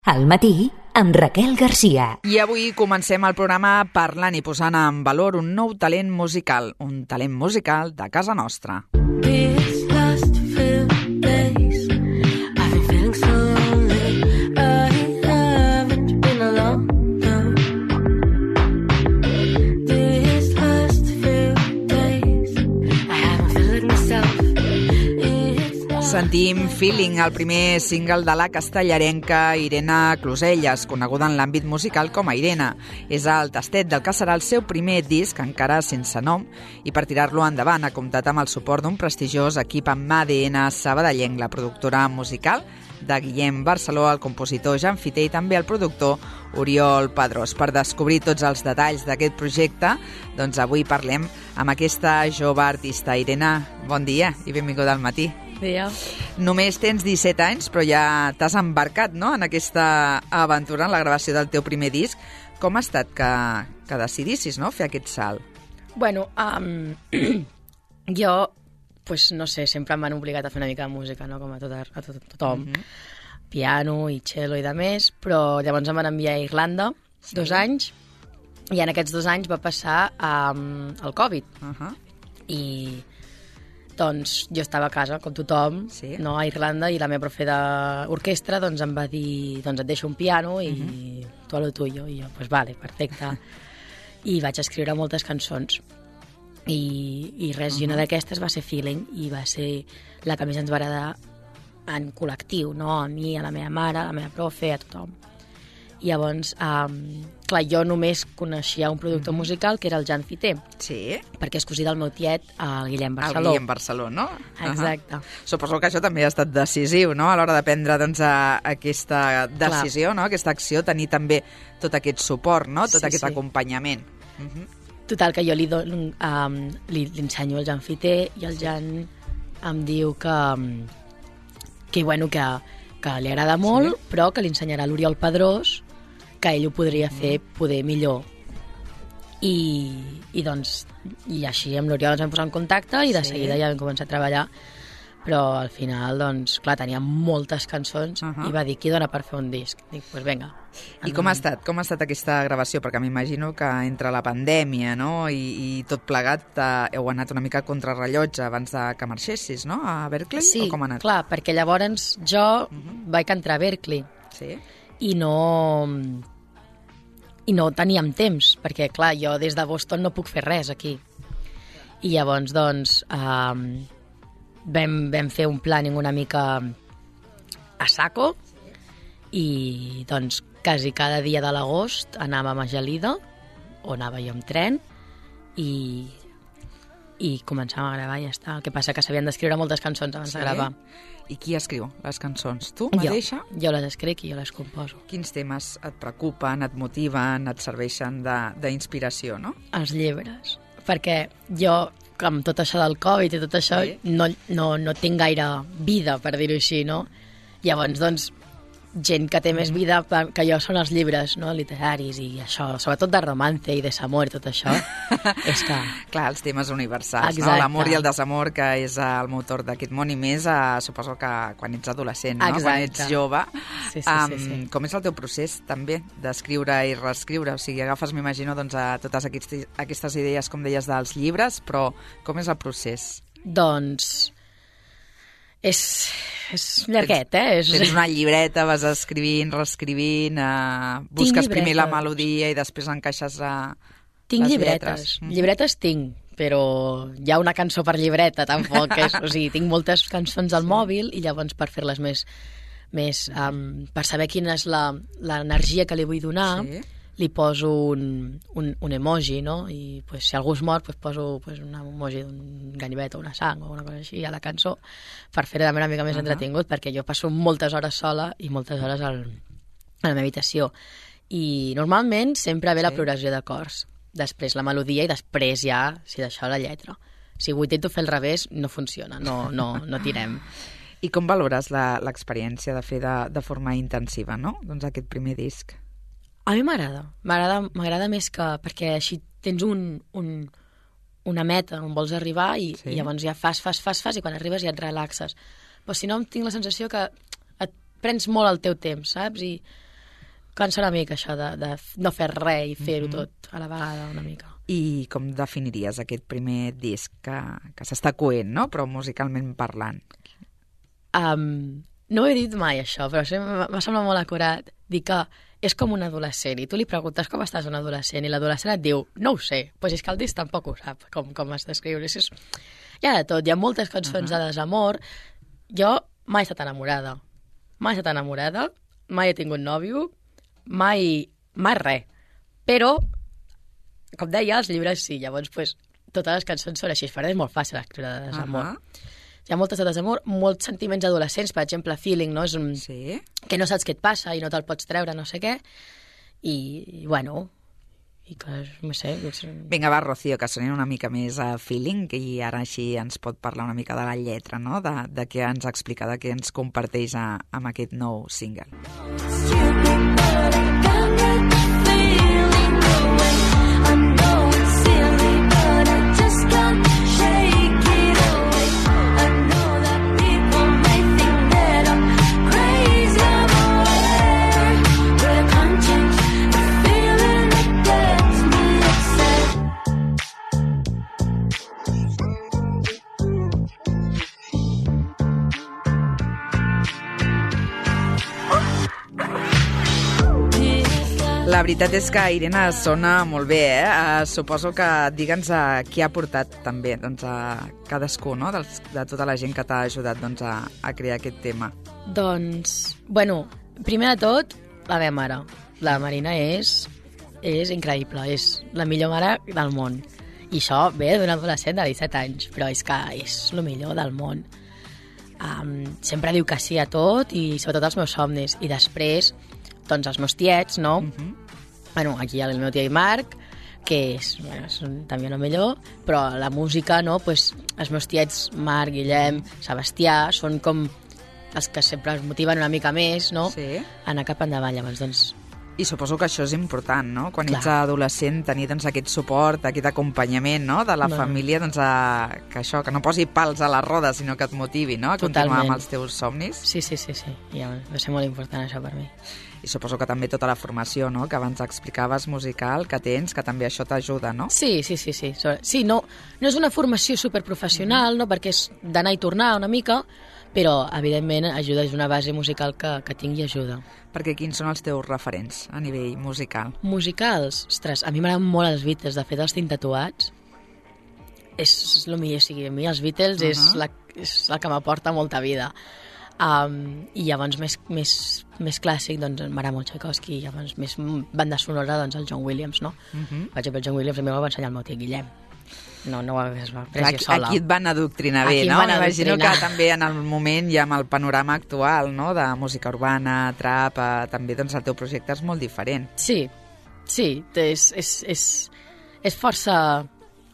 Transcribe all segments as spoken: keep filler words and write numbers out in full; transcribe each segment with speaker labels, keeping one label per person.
Speaker 1: Al matí, amb Raquel Garcia.
Speaker 2: I avui comencem el programa parlant i posant en valor un nou talent musical, un talent musical de casa nostra.
Speaker 3: These last few days I've been feeling so lonely. I haven't been alone, no. These last few days I haven't felt like myself.
Speaker 2: Sentim Feeling, el primer single de la castellarenca Irene Closelles, coneguda en l'àmbit musical com a Irene. És el tastet del que serà el seu primer disc, encara sense nom, i per tirar-lo endavant ha comptat amb el suport d'un prestigiós equip amb A D N sabadellenc, la productora musical de Guillem Barceló, el compositor Jan Fiter i també el productor Oriol Pedrós. Per descobrir tots els detalls d'aquest projecte, doncs avui parlem amb aquesta jove artista. Irene, bon dia i benvinguda al matí.
Speaker 4: Dia.
Speaker 2: Només tens disset anys, però ja t'has embarcat, no?, en aquesta aventura, en la gravació del teu primer disc. Com ha estat que, que decidissis, no?, fer aquest salt?
Speaker 4: Bueno, um, jo, pues, no sé, sempre m'han obligat a fer una mica de música, no?, com a, tot, a tot, tothom. Mm-hmm. Piano i cello i de més, però llavors em van enviar a Irlanda, sí. dos anys, i en aquests dos anys va passar um, el Covid.
Speaker 2: Uh-huh.
Speaker 4: I... doncs jo estava a casa, com tothom,
Speaker 2: sí.
Speaker 4: no, a Irlanda, i la meva profe d'orquestra doncs, em va dir, doncs et deixo un piano i uh-huh. tu a lo tuyo. I jo, doncs pues vale, perfecte. I vaig escriure moltes cançons. I, i res, uh-huh. i una d'aquestes va ser Feeling, i va ser la que més ens va agradar en col·lectiu, no? A mi, a la meva mare, a la meva profe, a tothom. I llavors, um, clar, jo només coneixia un productor mm-hmm. musical, que era el Jan Fiter.
Speaker 2: Sí.
Speaker 4: Perquè és cosí del meu tiet, el Guillem Barceló.
Speaker 2: El Guillem Barceló, no?
Speaker 4: Exacte.
Speaker 2: Uh-huh. Suposo que això també ha estat decisiu, no?, a l'hora de prendre doncs, a, aquesta decisió, clar. No?, aquesta acció, tenir també tot aquest suport, no?, tot sí, aquest sí. acompanyament. Uh-huh.
Speaker 4: Total, que jo li, do, um, li, li ensenyo el Jan Fiter i el Jan em diu que, que, bueno, que, que li agrada molt, sí. però que li ensenyarà l'Oriol Pedrós, que ell ho podria fer poder millor. I, i doncs, i així amb l'Oriol ens vam posar en contacte i de sí. seguida ja vam començar a treballar, però al final, doncs, clar, tenia moltes cançons uh-huh. i va dir, qui dona per fer un disc? Dic, doncs pues vinga.
Speaker 2: I com ha estat? Com ha estat aquesta gravació? Perquè m'imagino que entre la pandèmia, no?, i, i tot plegat eh, heu anat una mica a contrarrellotge abans de que marxessis, no?, a Berklee?
Speaker 4: Sí,
Speaker 2: o com ha anat?
Speaker 4: clar, perquè llavors jo uh-huh. vaig entrar a Berklee
Speaker 2: sí.
Speaker 4: i no... i no teníem temps, perquè, clar, jo des de Boston no puc fer res aquí. I llavors, doncs, um, vam, vam fer un planning una mica a saco i, doncs, quasi cada dia de l'agost anàvem a Gelida, o anava jo amb tren, i, i començàvem a gravar i ja està. El que passa que s'havien d'escriure moltes cançons abans sí? de gravar.
Speaker 2: I qui escriu les cançons? Tu mateixa?
Speaker 4: Jo, jo les escric i jo les composo.
Speaker 2: Quins temes et preocupen, et motiven, et serveixen d'inspiració, no?
Speaker 4: Els llibres. Perquè jo, amb tot això del Covid i tot això, sí. no, no, no tinc gaire vida, per dir-ho així, no? Llavors, doncs, gent que té més vida que jo són els llibres, no?, literaris i això, sobretot de romance i desamor i tot això, és que...
Speaker 2: Clar, els temes universals, no? L'amor i el desamor, que és el motor d'aquest món, i més, eh, suposo que quan ets adolescent, no?,
Speaker 4: exacte.
Speaker 2: Quan ets jove.
Speaker 4: Sí, sí,
Speaker 2: um,
Speaker 4: sí, sí.
Speaker 2: Com és el teu procés, també, d'escriure i reescriure? O sigui, agafes, m'imagino, doncs, a totes aquestes, aquestes idees, com deies, dels llibres, però com és el procés?
Speaker 4: Doncs... És, és llarguet, eh? És...
Speaker 2: Tens una llibreta, vas escrivint, reescrivint, eh, busques primer la melodia i després encaixes a
Speaker 4: tinc
Speaker 2: les
Speaker 4: llibretes.
Speaker 2: lletres. Mm.
Speaker 4: Llibretes tinc, però hi ha una cançó per llibreta, tampoc. És, o sigui, tinc moltes cançons al sí. mòbil i llavors per fer-les més... més um, per saber quina és l'energia que li vull donar, sí. li poso un, un, un emoji, no? I pues, si algú es mor, pues, poso pues, un emoji d'un ganivet o una sang o una cosa així a la cançó per fer-ho una mica més uh-huh. entretingut, perquè jo passo moltes hores sola i moltes hores al, a la meva habitació. I normalment sempre ve sí. la progressió d'acords, després la melodia i després ja, si d'això, la lletra. Si ho intento fer al revés, no funciona, no, no, no tirem.
Speaker 2: I com valores l'experiència de fer de, de forma intensiva, no?, doncs aquest primer disc?
Speaker 4: A mi m'agrada, m'agrada més que... perquè així tens un, un, una meta on vols arribar i, sí. i llavors ja fas, fas, fas, fas i quan arribes ja et relaxes. Però si no, tinc la sensació que et prens molt el teu temps, saps? I cansa una mica això de, de no fer res i fer-ho
Speaker 2: Mhm.
Speaker 4: tot a la vegada una mica.
Speaker 2: I com definiries aquest primer disc que, que s'està coent, no? Però musicalment parlant.
Speaker 4: Um, no ho he dit mai, això, però sí, m'ha m'ha semblat molt acurat dir que és com un adolescent, i tu li preguntes com estàs un adolescent, i l'adolescent et diu, no ho sé, doncs és que el disc tampoc ho sap, com, com has d'escriure. És, hi ha de tot, hi ha moltes cançons uh -huh. de desamor. Jo mai he estat enamorada, mai he estat enamorada, mai he tingut nòvio, mai, mai res. Però, com deia, els llibres sí, llavors pues, totes les cançons són així, per és molt fàcil escriure de desamor.
Speaker 2: Ahà.
Speaker 4: Hi ha moltes de desamor, molts sentiments adolescents, per exemple, feeling, no? És un,
Speaker 2: Sí.
Speaker 4: que no saps què et passa i no te'l pots treure, no sé què, i, i bueno, i que, no sé... És...
Speaker 2: Vinga, va, Rocío, que sonin una mica més a feeling, i ara així ens pot parlar una mica de la lletra, no? De, de què ens explica, de què ens comparteix a, amb aquest nou single.
Speaker 3: Stupid, but I can't get the feeling away. I know it's silly, but I just can't shake it away. I know that people may think that I'm crazy, I'm aware, but I can't change the feeling that gets me upset.
Speaker 2: La veritat és que Irene sona molt bé, eh? Uh, suposo que digue'ns uh, qui ha portat també doncs, a cadascú, no? Dels, de tota la gent que t'ha ajudat doncs, a, a crear aquest tema.
Speaker 4: Doncs, bueno, primer de tot, la meva mare. La Marina és, és increïble, és la millor mare del món. I això ve d'un adolescent de disset anys, però és que és el millor del món. Um, sempre diu que sí a tot i sobretot als meus somnis. I després, doncs els meus tiets, no?
Speaker 2: Uh -huh.
Speaker 4: Bueno, aquí hi ha el meu tiet Marc, que és, bueno, és un, també el millor, però la música, no? Pues, els meus tiets Marc, Guillem, Sebastià, són com els que sempre es motiven una mica més, no?
Speaker 2: Sí.
Speaker 4: A anar cap endavant, llavors, doncs...
Speaker 2: I suposo que això és important, no? Quan
Speaker 4: Clar.
Speaker 2: ets adolescent, tenir doncs, aquest suport, aquest acompanyament, no? De la
Speaker 4: No.
Speaker 2: família, doncs, a... que això, que no posi pals a les rodes, sinó que et motivi, no? A continuar
Speaker 4: Totalment.
Speaker 2: amb els teus somnis.
Speaker 4: Sí, sí, sí, sí. Ja, va ser molt important això per mi.
Speaker 2: I suposo que també tota la formació, no?, que abans explicaves, musical, que tens, que també això t'ajuda, no?
Speaker 4: Sí, sí, sí, sí. So- Sí, no, no és una formació superprofessional, no?, perquè és d'anar i tornar una mica, però, evidentment, ajuda, és una base musical que, que tingui ajuda.
Speaker 2: Perquè quins són els teus referents a nivell musical?
Speaker 4: Musicals, ostres, a mi m'agraden molt els Beatles, de fet els tinc tatuats. És el millor, o sigui, a mi els Beatles uh -huh. és, la, és la que m'aporta molta vida. Um, I llavors més, més, més clàssic, doncs m'agrada molt Tchaikovsky, i llavors més banda sonora, doncs el John Williams, no?
Speaker 2: Uh -huh.
Speaker 4: Per exemple, el John Williams a mi m'ho va ensenyar el meu tiet Guillem. No, no ho es va
Speaker 2: Clar,
Speaker 4: prendre
Speaker 2: aquí,
Speaker 4: sola.
Speaker 2: aquí et van adoctrinar bé,
Speaker 4: Aquí em
Speaker 2: no?
Speaker 4: van
Speaker 2: M'imagino que
Speaker 4: adoctrinar.
Speaker 2: també en el moment i amb el panorama actual, no?, de música urbana, trap, eh, també doncs el teu projecte és molt diferent.
Speaker 4: Sí, sí, és, és, és, és força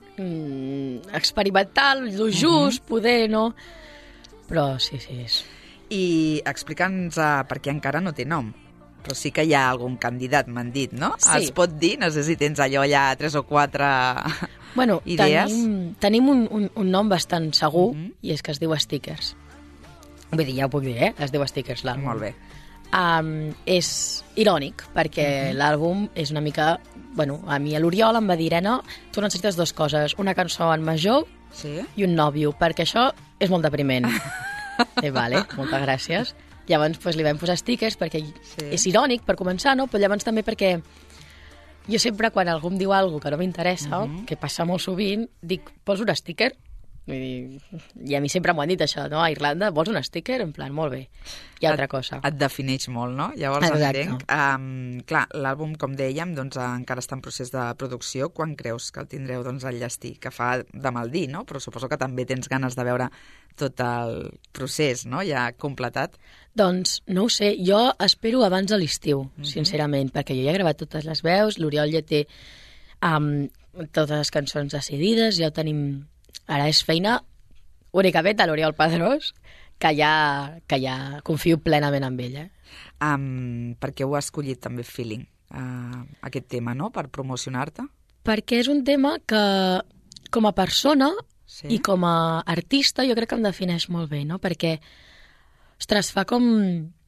Speaker 4: mm, experimental, lo just, uh -huh. poder, no? Però sí, sí, és...
Speaker 2: I explica'ns uh, per què encara no té nom. Però sí que hi ha algun candidat, m'han dit, no?
Speaker 4: Sí.
Speaker 2: Es pot dir? No sé si tens allò allà tres o quatre
Speaker 4: Bueno,
Speaker 2: idees.
Speaker 4: tenim, tenim un, un, un nom bastant segur,
Speaker 2: Mhm.
Speaker 4: i és que es diu Stickers. Vull dir, ja ho puc dir, eh? Es diu Stickers, l'àlbum.
Speaker 2: Molt bé.
Speaker 4: Um, és irònic, perquè
Speaker 2: Mhm.
Speaker 4: l'àlbum és una mica... Bueno, a mi l'Oriol em va dir, Irene, tu necessites dues coses, una cançó en major
Speaker 2: Sí?
Speaker 4: i un nòvio, perquè això és molt depriment. Eh, vale, moltes gràcies. Llavors pues, li vam posar stickers perquè
Speaker 2: Sí.
Speaker 4: és irònic, per començar, no? Però llavors també perquè jo sempre, quan algú em diu alguna que no m'interessa,
Speaker 2: Mhm.
Speaker 4: que passa molt sovint, dic, posa un sticker. Vull dir, i a mi sempre m'ho han dit això, no? A Irlanda, vols un sticker? En plan, molt bé. I altra
Speaker 2: et,
Speaker 4: cosa.
Speaker 2: Et defineix molt, no? Llavors
Speaker 4: Exacte.
Speaker 2: entenc. Um, clar, l'àlbum, com dèiem, doncs, encara està en procés de producció. Quan creus que el tindreu doncs, al llestí? Que fa de mal dir, no? Però suposo que també tens ganes de veure tot el procés, no?, ja completat.
Speaker 4: Doncs no ho sé, jo espero abans de l'estiu,
Speaker 2: Mhm.
Speaker 4: sincerament, perquè jo ja he gravat totes les veus, l'Oriol ja té um, totes les cançons decidides, ja ho tenim... Ara és feina únicament de l'Oriol Pedrós, que ja, que ja confio plenament en ell. Eh?
Speaker 2: Um, per què ho has escollit també Feeling, uh, aquest tema, no?, per promocionar-te?
Speaker 4: Perquè és un tema que, com a persona
Speaker 2: Sí.
Speaker 4: i com a artista, jo crec que em defineix molt bé, no? Perquè, ostres, fa com...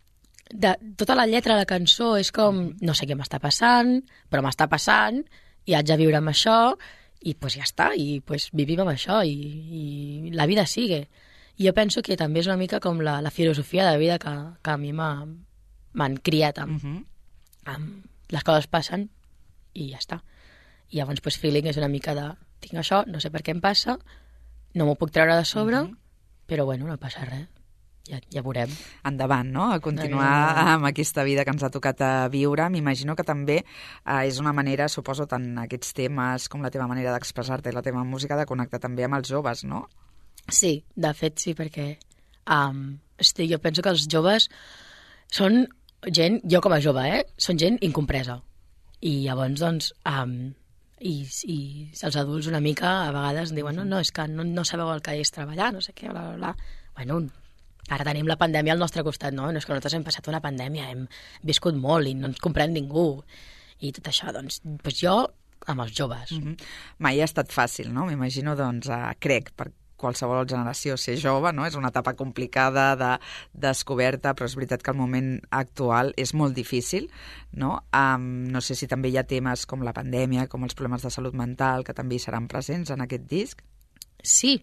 Speaker 4: de, tota la lletra de la cançó és com, no sé què m'està passant, però m'està passant, i haig de viure amb això, i pues ja està, i pues vivim amb això, i, i la vida sigue. I jo penso que també és una mica com la, la filosofia de vida que, que a mi m'ha- m'han criat amb,
Speaker 2: Uh -huh.
Speaker 4: amb les coses passen i ja està. I llavors pues, feeling és una mica de tinc això, no sé per què em passa, no m'ho puc treure de sobre,
Speaker 2: Mhm.
Speaker 4: però bueno, no passa res. Ja, ja veurem.
Speaker 2: Endavant, no? A continuar
Speaker 4: Endavant.
Speaker 2: amb aquesta vida que ens ha tocat a viure. M'imagino que també eh, és una manera, suposo, tant aquests temes com la teva manera d'expressar-te i la teva música, de connectar també amb els joves, no?
Speaker 4: Sí, de fet sí, perquè um, hosti, jo penso que els joves són gent, jo com a jove, eh, són gent incompresa. I llavors, doncs, um, i, i els adults una mica a vegades diuen no, no, és que no, no sabeu el que és treballar, no sé què, bla, bla, bla. Bueno, ara tenim la pandèmia al nostre costat, no? No és que nosaltres hem passat una pandèmia, hem viscut molt i no ens comprèn ningú. I tot això, doncs, doncs jo amb els joves.
Speaker 2: Mm -hmm. Mai ha estat fàcil, no? M'imagino, doncs, eh, crec, per qualsevol generació ser jove, no? És una etapa complicada de descoberta, però és veritat que el moment actual és molt difícil, no? Um, no sé si també hi ha temes com la pandèmia, com els problemes de salut mental, que també hi seran presents en aquest disc.
Speaker 4: Sí,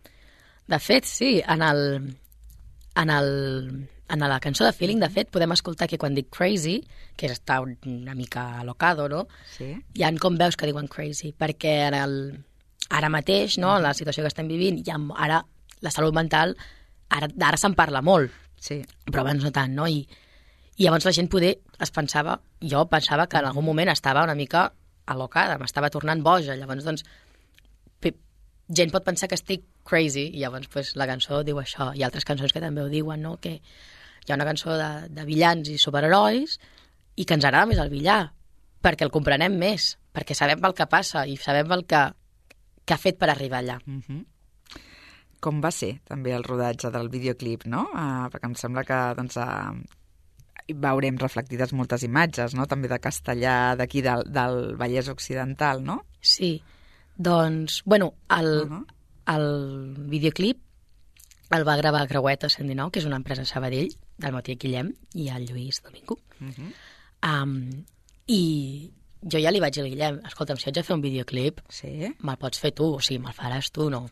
Speaker 4: de fet, sí. En, el, en, el, en la cançó de Feeling, de fet, podem escoltar que quan dic crazy, que està una mica alocado, no?
Speaker 2: Sí.
Speaker 4: Hi ha com veus que diuen crazy, perquè en el, ara mateix, no, en la situació que estem vivint, hi ha, ara la salut mental, ara, ara se'n parla molt,
Speaker 2: Sí.
Speaker 4: però abans no tant, no? I, i llavors la gent poder es pensava, jo pensava que en algun moment estava una mica alocada, m'estava tornant boja, llavors doncs pe- gent pot pensar que estic crazy i llavors pues, la cançó diu això. Hi ha altres cançons que també ho diuen, no? Que hi ha una cançó de, de villans i superherois i que ens agrada més el villar, perquè el comprenem més, perquè sabem el que passa i sabem el que, que ha fet per arribar allà.
Speaker 2: Uh -huh. Com va ser també el rodatge del videoclip, no? Uh, perquè em sembla que doncs, uh, veurem reflectides moltes imatges, no? També de castellà, d'aquí del, del Vallès Occidental, no?
Speaker 4: Sí, doncs, bueno, el,
Speaker 2: Uh -huh.
Speaker 4: el videoclip el va gravar Creueta cent dinou, que és una empresa a Sabadell, del Matià Guillem i el Lluís Domingo.
Speaker 2: Uh -huh.
Speaker 4: Um, I jo ja li vaig dir al Guillem, escolta'm, si haig de fer un videoclip,
Speaker 2: Sí.
Speaker 4: me'l pots fer tu, o sigui, me'l faràs tu, no?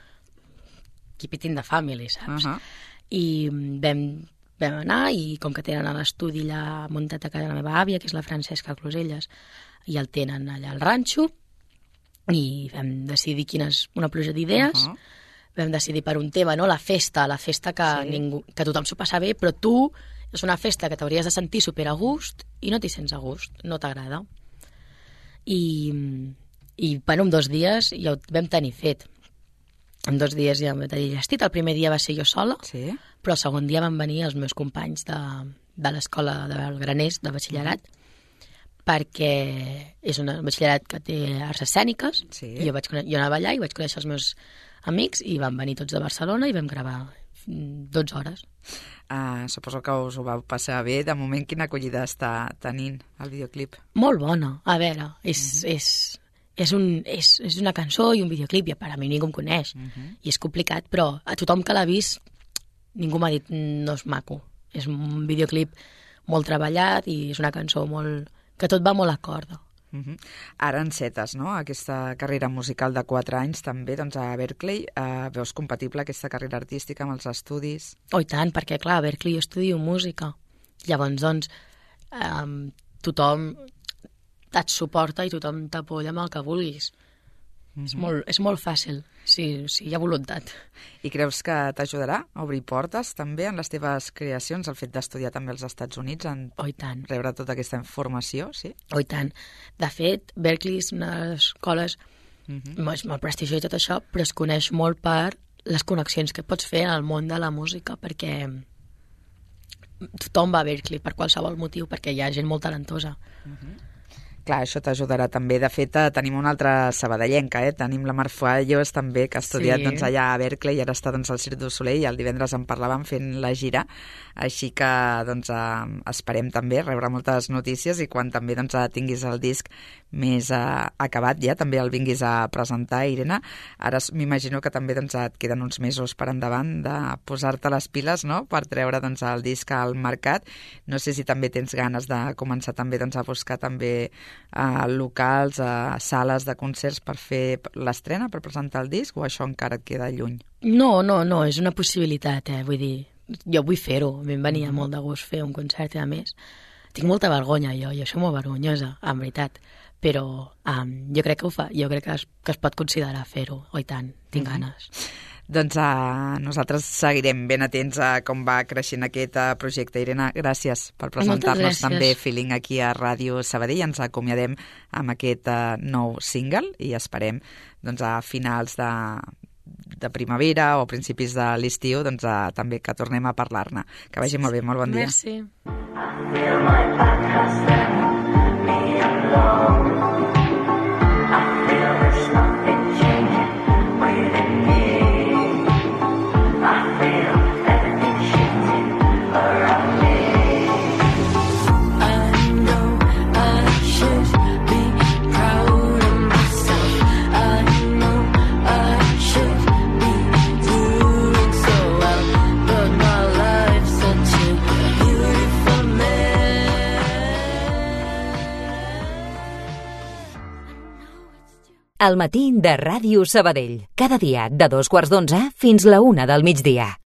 Speaker 4: Keep it in the family, saps?
Speaker 2: Uh -huh.
Speaker 4: I vam, vam anar, i com que tenen a l'estudi allà muntat a casa la meva àvia, que és la Francesca Closelles, i el tenen allà al ranxo, i vam decidir quines, una pluja d'idees,
Speaker 2: Uh -huh.
Speaker 4: vam decidir per un tema, no? La festa, la festa que,
Speaker 2: Sí.
Speaker 4: ningú, que tothom s'ho passa bé, però tu és una festa que t'hauries de sentir super a gust i no t'hi sents a gust, no t'agrada. I, i bueno, en dos dies ja ho vam tenir fet. En dos dies ja vam tenir llestit. El primer dia va ser jo sola,
Speaker 2: Sí.
Speaker 4: però el segon dia van venir els meus companys de, de l'escola de Graners, de batxillerat, perquè és un batxillerat que té arts escèniques,
Speaker 2: Sí.
Speaker 4: i jo, vaig, cone- jo anava allà i vaig conèixer els meus amics i van venir tots de Barcelona i vam gravar dotze hores.
Speaker 2: Uh, suposo que us ho vau passar bé. De moment, quina acollida està tenint el videoclip?
Speaker 4: Molt bona. A veure, és, és, és, un, és, és una cançó i un videoclip, i per a mi ningú em coneix.
Speaker 2: Uh -huh.
Speaker 4: I és complicat, però a tothom que l'ha vist ningú m'ha dit no és maco. És un videoclip molt treballat i és una cançó molt... que tot va molt a corda.
Speaker 2: Uh -huh. Ara encetes, no?, aquesta carrera musical de quatre anys també, doncs a Berkeley. Uh, veus compatible aquesta carrera artística amb els estudis?
Speaker 4: Oh, i tant, perquè clar, a Berkeley jo estudio música. Llavors, doncs, um, tothom et suporta i tothom t'apoya amb el que vulguis. Uh -huh. és, molt, és molt fàcil, si, si hi ha voluntat.
Speaker 2: I creus que t'ajudarà a obrir portes també en les teves creacions, el fet d'estudiar també als Estats Units, en
Speaker 4: Oh, i tant.
Speaker 2: rebre tota aquesta informació, sí?
Speaker 4: Oh, i tant. De fet, Berkeley és una de les escoles
Speaker 2: Uh -huh.
Speaker 4: molt, molt prestigiosa i tot això, però es coneix molt per les connexions que pots fer en el món de la música, perquè tothom va a Berkeley per qualsevol motiu, perquè hi ha gent molt talentosa.
Speaker 2: Clar, això t'ajudarà també. De fet, eh, tenim una altra sabadellenca, eh? Tenim la Mar Fuallos també, que ha estudiat
Speaker 4: Sí.
Speaker 2: doncs, allà a Berkeley i ara està doncs, al Cirque du Soleil, i el divendres en parlàvem fent la gira, així que doncs, eh, esperem també rebre moltes notícies i quan també doncs, eh, tinguis el disc més eh, acabat ja, també el vinguis a presentar, Irene. Ara s- m'imagino que també doncs, et queden uns mesos per endavant de posar-te les piles, no?, per treure doncs, el disc al mercat. No sé si també tens ganes de començar també doncs, a buscar també a locals, a sales de concerts per fer l'estrena, per presentar el disc, o això encara et queda lluny?
Speaker 4: No, no, no, és una possibilitat, eh? Vull dir, jo vull fer-ho, a mi em venia molt de gust fer un concert i a més. Tinc molta vergonya jo, jo soc molt vergonyosa, en veritat, però um, jo crec que ho fa, jo crec que es, que es pot considerar fer-ho, oi tant, tinc
Speaker 2: Mhm.
Speaker 4: ganes.
Speaker 2: Doncs uh, nosaltres seguirem ben atents a com va creixent aquest uh, projecte. Irene, gràcies per presentar-nos
Speaker 4: gràcies.
Speaker 2: també Feeling aquí a Ràdio Sabadell. Ens acomiadem amb aquest uh, nou single i esperem doncs, a finals de, de primavera o principis de l'estiu doncs, uh, també que tornem a parlar-ne. Que vagi molt bé, molt bon dia.
Speaker 4: Merci.
Speaker 3: I know I should be proud of myself. I know I should be doing so well, but my life's such a beautiful mess.
Speaker 1: El matí de Ràdio Sabadell. Cada dia de dos quarts d'onze fins la una del migdia.